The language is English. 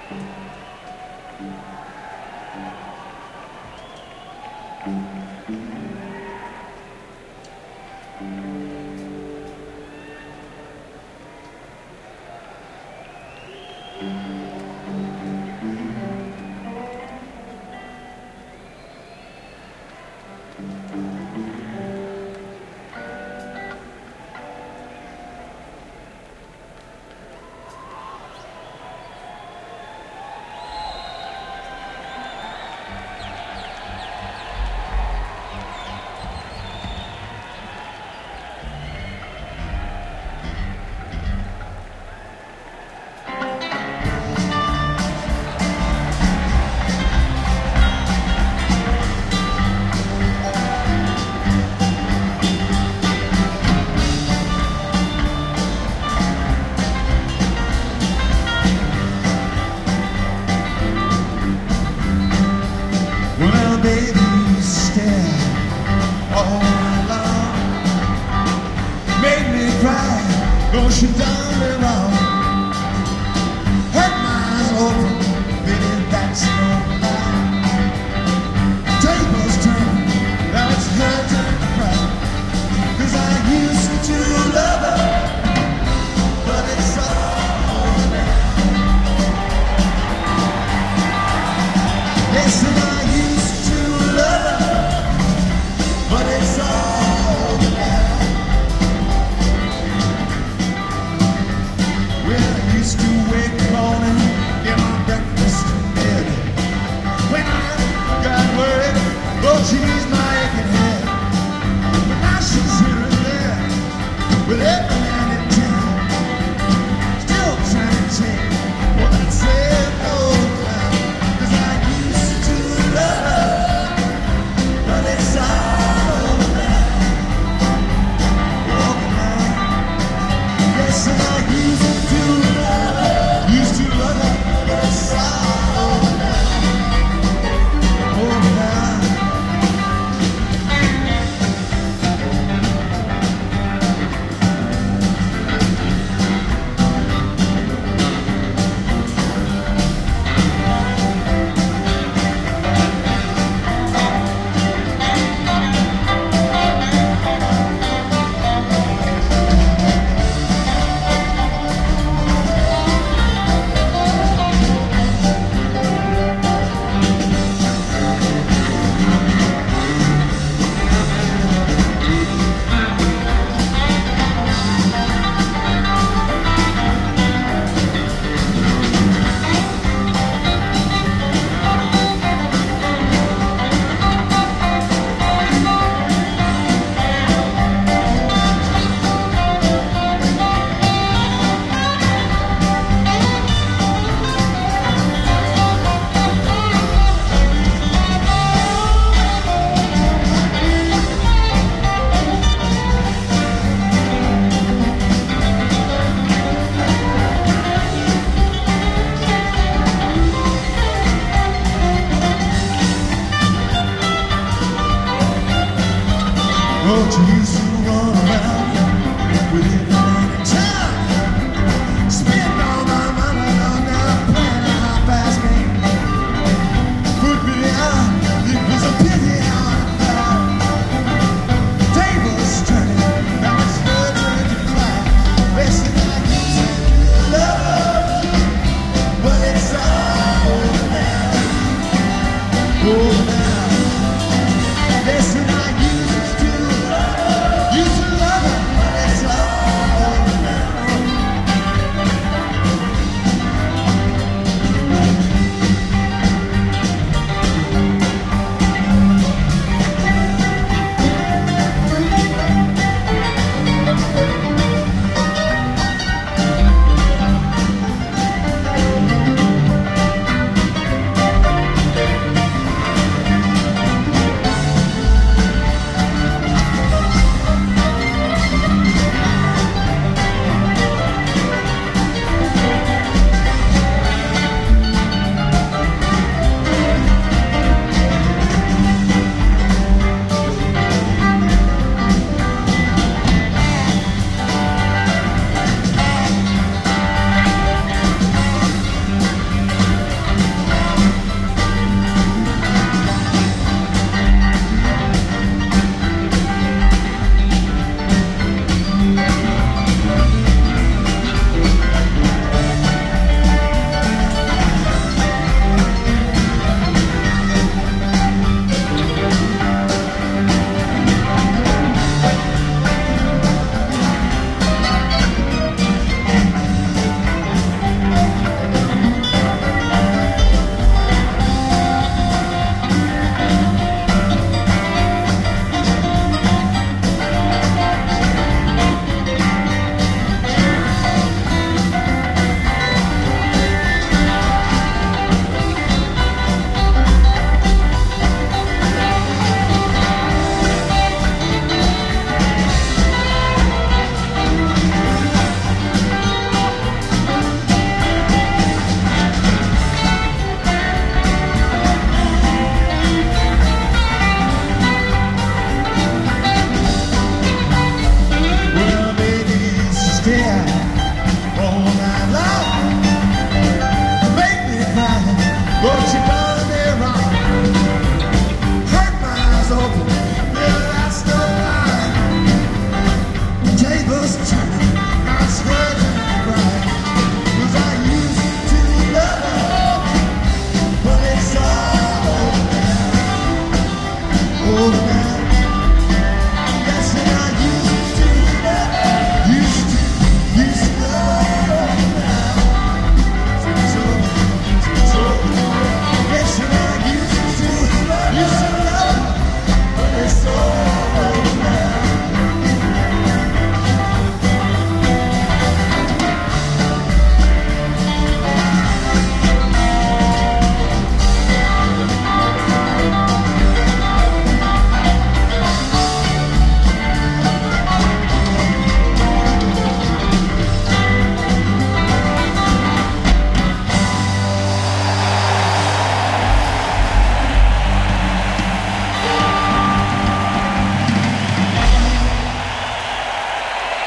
She done me wrong. Had my eyes open, baby, that's no lie. Tables turn, now it's her turn to cry. 'Cause I used to love her, but it's all over now. Yes, and I used to love her, but it's all over now. Used to wake morning, get my breakfast in bed. When I got worried, oh, she's my aching head. But now she's here and there, with every man in town, still trying to take what I said no time. 'Cause I used to love her, but it's all over now. Oh, yes, and I used to love her. Used to love her, but it's all over now. Over now. Oh, to you.